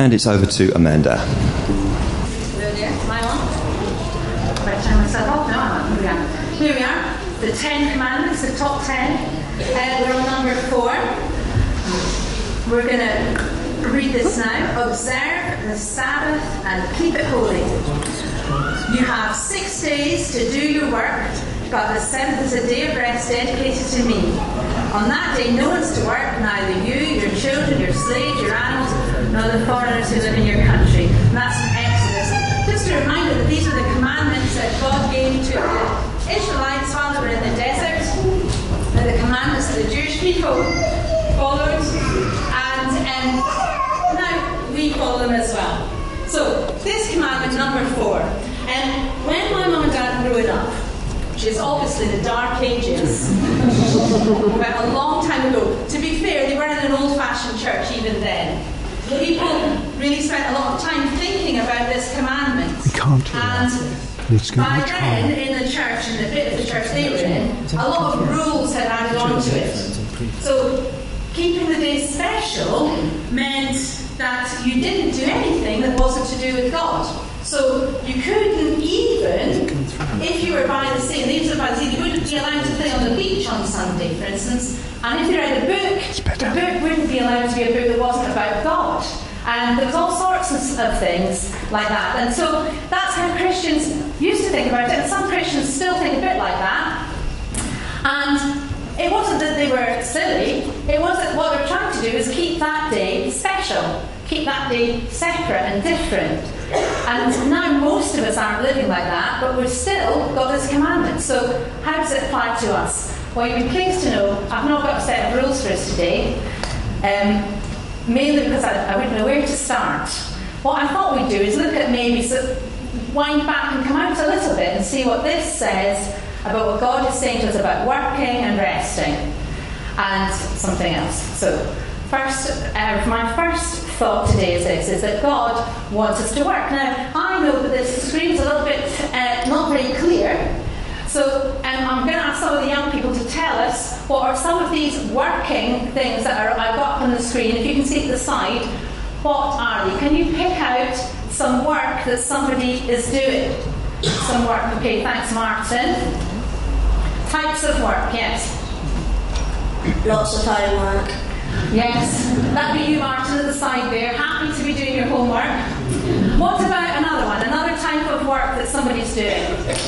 and it's over to Amanda. Hello there, am I on? Better turn myself off. No, I'm on. Here we are. The 10 Commandments, the top 10. We're on number 4. We're going to read this now. Observe the Sabbath and keep it holy. You have 6 days to do your work, but the 7th is a day of rest dedicated to me. On that day no one's to work, neither you, your children, your slaves, your animals, nor the foreigners who live in your country. And that's from Exodus. Just a reminder that these are the commandments that God gave to the Israelites while they were in the desert. And the commandments that the Jewish people followed. And now we follow them as well. So, this commandment number 4. And when my mum and dad grew up, which is obviously the dark ages, about a long time ago. To be fair, they were in an old-fashioned church even then. People really spent a lot of time thinking about this commandment. We can't do and by then, in the church, in the bit of the church they were in, a lot of rules had added on to it. So, keeping the day special meant that you didn't do anything that wasn't to do with God. So you couldn't even, if you were by the sea, these are by the sea, you wouldn't be allowed to play on the beach on Sunday, for instance. And if you read a book, the book wouldn't be allowed to be a book that wasn't about God. And there was all sorts of things like that. And so that's how Christians used to think about it. And some Christians still think a bit like that. And it wasn't that they were silly. It was that what they're trying to do is keep that day special. Keep that day separate and different. And now most of us aren't living like that, but we've still got this commandment. So how does it apply to us? Well, you'll be pleased to know I've not got a set of rules for us today, mainly because I wouldn't know where to start. What I thought we'd do is look at maybe wind back and come out a little bit and see what this says about what God is saying to us about working and resting and something else. So my first thought today is this, is that God wants us to work. Now, I know that this screen's a little bit not very clear, so I'm going to ask some of the young people to tell us what are some of these working things that I've got up on the screen. If you can see at the side, what are they? Can you pick out some work that somebody is doing? Some work, okay, thanks Martin. Types of work, yes. Lots of homework. Yes, that'd be you, Martin, at the side there. Happy to be doing your homework. What about another one? Another type of work that somebody's doing?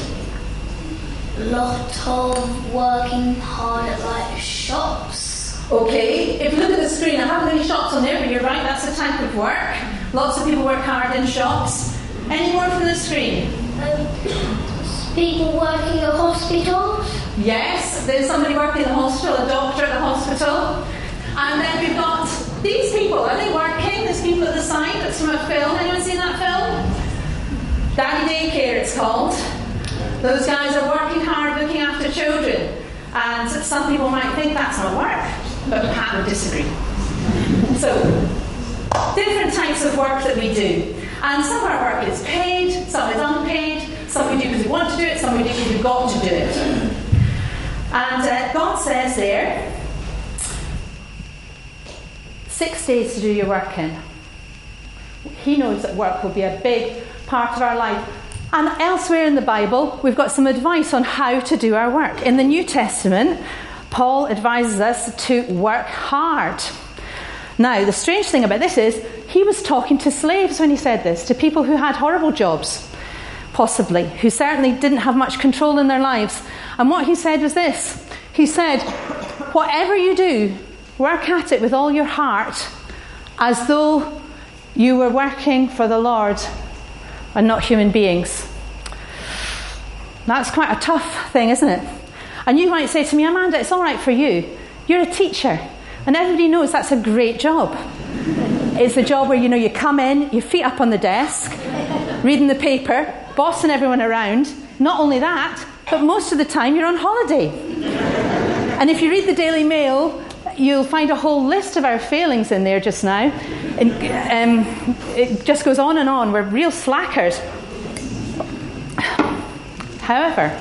Lot of working hard at like shops. Okay, if you look at the screen, I haven't any shops on there, but you're right, that's a type of work. Lots of people work hard in shops. Any more from the screen? People working at hospitals. Yes, there's somebody working in the hospital, a doctor at the hospital. And then we've got these people. Are they working? There's people at the side. That's from a film. Anyone seen that film? Daddy Daycare, it's called. Those guys are working hard looking after children. And some people might think that's not work, but Pat would disagree. So, different types of work that we do. And some of our work is paid, some is unpaid, some we do because we want to do it, some we do because we've got to do it. And God says there, 6 days to do your work in. He knows that work will be a big part of our life. And elsewhere in the Bible, we've got some advice on how to do our work. In the New Testament, Paul advises us to work hard. Now, the strange thing about this is, he was talking to slaves when he said this, to people who had horrible jobs, possibly, who certainly didn't have much control in their lives. And what he said was this. He said, whatever you do, work at it with all your heart, as though you were working for the Lord and not human beings. That's quite a tough thing, isn't it? And you might say to me, Amanda, it's all right for you. You're a teacher. And everybody knows that's a great job. It's the job where, you come in, your feet up on the desk, reading the paper, bossing everyone around. Not only that, but most of the time you're on holiday. And if you read the Daily Mail, you'll find a whole list of our failings in there just now. And it just goes on and on. We're real slackers. However,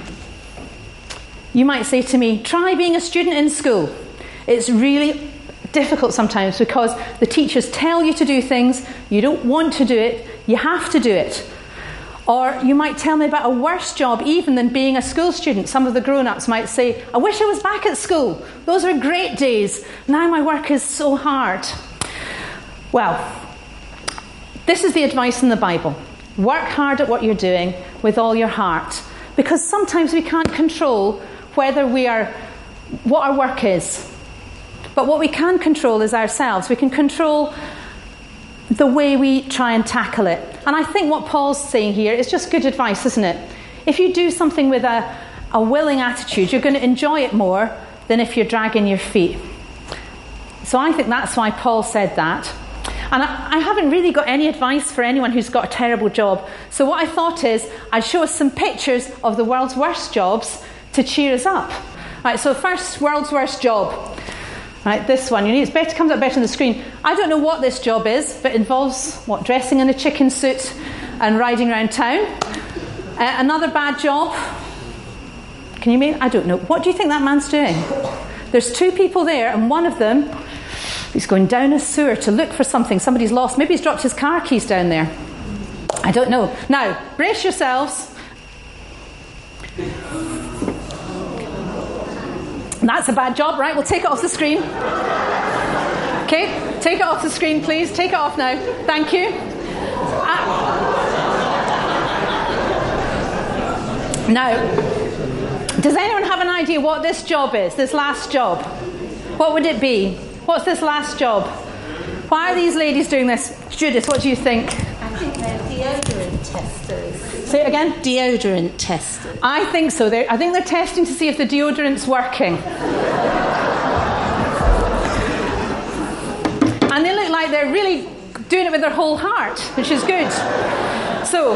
you might say to me, try being a student in school. It's really difficult sometimes because the teachers tell you to do things, you don't want to do it, you have to do it. Or you might tell me about a worse job even than being a school student. Some of the grown-ups might say, I wish I was back at school. Those were great days. Now my work is so hard. Well, this is the advice in the Bible. Work hard at what you're doing with all your heart. Because sometimes we can't control what our work is. But what we can control is ourselves. We can control the way we try and tackle it. And I think what Paul's saying here is just good advice, isn't it? If you do something with a willing attitude, you're going to enjoy it more than if you're dragging your feet. So I think that's why Paul said that. And I haven't really got any advice for anyone who's got a terrible job. So what I thought is I'd show us some pictures of the world's worst jobs to cheer us up. Right, so first, world's worst job. Right, this one. It comes up better on the screen. I don't know what this job is, but it involves, dressing in a chicken suit and riding around town. Another bad job. I don't know. What do you think that man's doing? There's two people there, and one of them is going down a sewer to look for something. Somebody's lost. Maybe he's dropped his car keys down there. I don't know. Now, brace yourselves. That's a bad job, right? We'll take it off the screen. Okay, take it off the screen, please. Take it off now. Thank you. Now, does anyone have an idea what this job is, this last job? What would it be? What's this last job? Why are these ladies doing this? Judith, what do you think? I think they're deodorant testers. Say it again? Deodorant testers. I think so. I think they're testing to see if the deodorant's working. And they look like they're really doing it with their whole heart, which is good. So,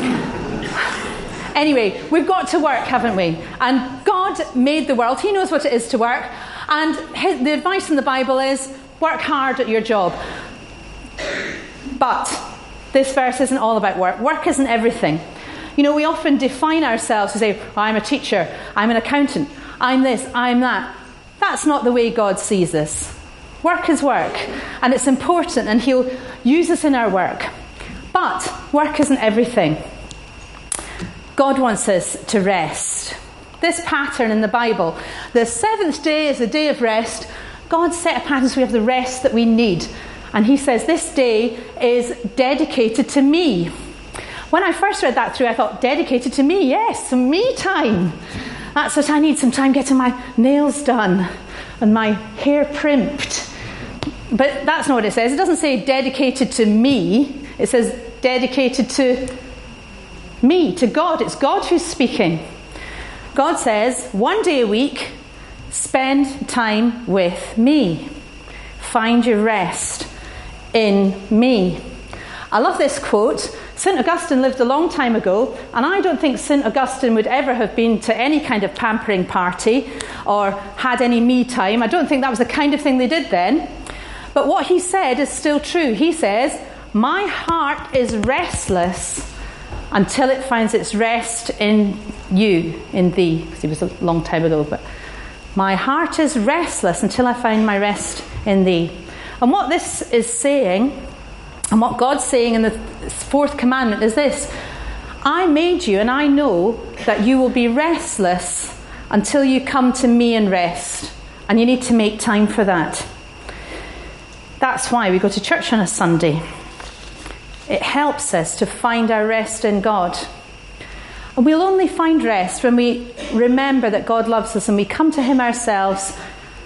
anyway, we've got to work, haven't we? And God made the world. He knows what it is to work. And the advice in the Bible is, work hard at your job. But this verse isn't all about work. Work isn't everything. We often define ourselves to say, I'm a teacher, I'm an accountant, I'm this, I'm that. That's not the way God sees us. Work is work, and it's important, and He'll use us in our work. But work isn't everything. God wants us to rest. This pattern in the Bible, the seventh day is a day of rest. God set a pattern so we have the rest that we need. And He says this day is dedicated to me. When I first read that through, I thought, dedicated to me, yes, some me time. That's what I need, some time getting my nails done and my hair primped. But that's not what it says. It doesn't say dedicated to me. It says dedicated to me, to God. It's God who's speaking. God says, one day a week, spend time with me. Find your rest in me. I love this quote. St. Augustine lived a long time ago, and I don't think St. Augustine would ever have been to any kind of pampering party or had any me time. I don't think that was the kind of thing they did then. But what he said is still true. He says, my heart is restless until it finds its rest in you, in thee. Because it was a long time ago, but my heart is restless until I find my rest in thee. And what this is saying, and what God's saying in the fourth commandment is this: I made you, and I know that you will be restless until you come to me and rest. And you need to make time for that. That's why we go to church on a Sunday. It helps us to find our rest in God. And we'll only find rest when we remember that God loves us and we come to Him ourselves.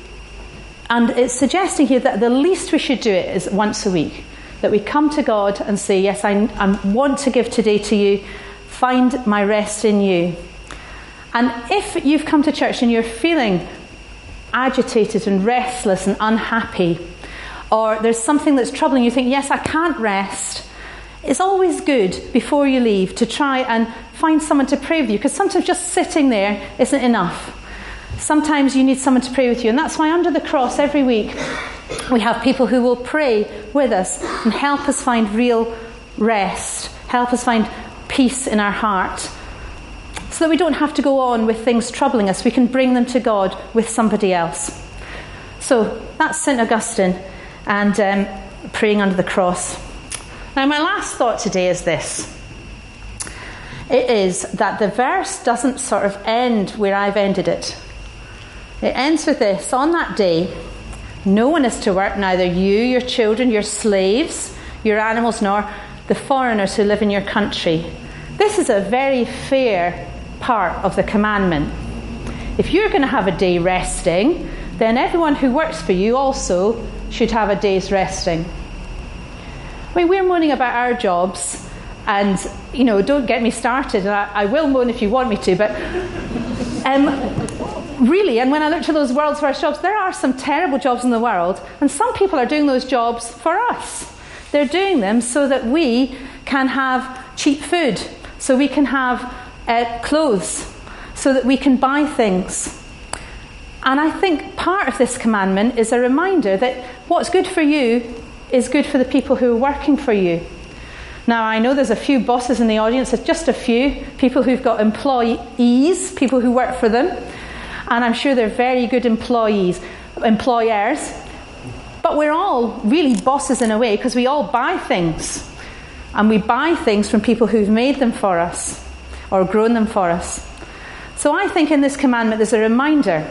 And it's suggesting here that the least we should do it is once a week. That we come to God and say, yes, I want to give today to you. Find my rest in you. And if you've come to church and you're feeling agitated and restless and unhappy, or there's something that's troubling you, think, yes, I can't rest, it's always good before you leave to try and find someone to pray with you, because sometimes just sitting there isn't enough. Sometimes you need someone to pray with you, and that's why under the cross every week we have people who will pray with us and help us find real rest, help us find peace in our heart, so that we don't have to go on with things troubling us. We can bring them to God with somebody else. So that's St. Augustine and praying under the cross. Now, my last thought today is this. It is that the verse doesn't sort of end where I've ended it. It ends with this: on that day, no one is to work, neither you, your children, your slaves, your animals, nor the foreigners who live in your country. This is a very fair part of the commandment. If you're going to have a day resting, then everyone who works for you also should have a day's resting. I mean, we're moaning about our jobs, and, you know, don't get me started. I will moan if you want me to, but really, and when I look to those world's worst jobs, there are some terrible jobs in the world, and some people are doing those jobs for us. They're doing them so that we can have cheap food, so we can have clothes, so that we can buy things. And I think part of this commandment is a reminder that what's good for you is good for the people who are working for you. Now, I know there's a few bosses in the audience, there's just a few people who've got employees, people who work for them, and I'm sure they're very good employers. But we're all really bosses in a way, because we all buy things. And we buy things from people who've made them for us or grown them for us. So I think in this commandment there's a reminder.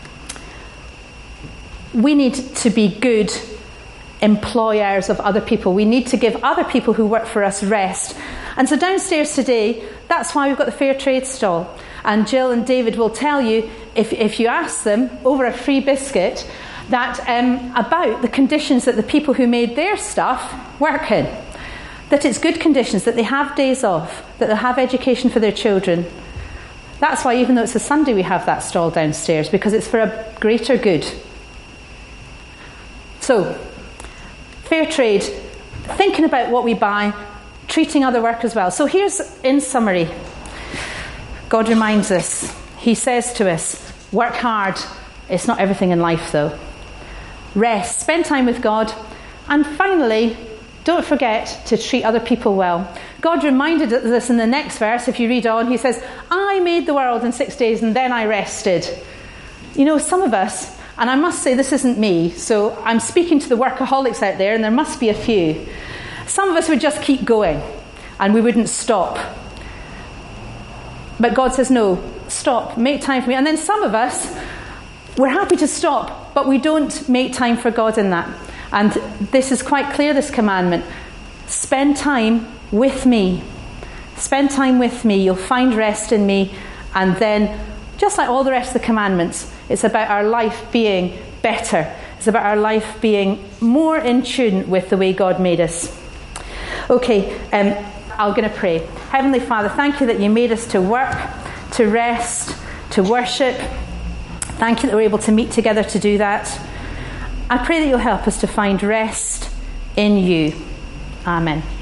We need to be good employers of other people. We need to give other people who work for us rest. And so downstairs today, that's why we've got the fair trade stall. And Jill and David will tell you, if you ask them over a free biscuit, that about the conditions that the people who made their stuff work in. That it's good conditions, that they have days off, that they'll have education for their children. That's why, even though it's a Sunday, we have that stall downstairs, because it's for a greater good. So, fair trade, thinking about what we buy, treating other workers well. So here's, in summary, God reminds us. He says to us, work hard. It's not everything in life, though. Rest, spend time with God. And finally, don't forget to treat other people well. God reminded us this in the next verse. If you read on, he says, I made the world in 6 days and then I rested. You know, some of us, and I must say this isn't me, so I'm speaking to the workaholics out there, and there must be a few. Some of us would just keep going and we wouldn't stop. But God says, no, stop, make time for me. And then some of us, we're happy to stop, but we don't make time for God in that. And this is quite clear, this commandment. Spend time with me. Spend time with me. You'll find rest in me. And then, just like all the rest of the commandments, it's about our life being better. It's about our life being more in tune with the way God made us. Okay, I'm going to pray. Heavenly Father, thank you that you made us to work, to rest, to worship. Thank you that we're able to meet together to do that. I pray that you'll help us to find rest in you. Amen.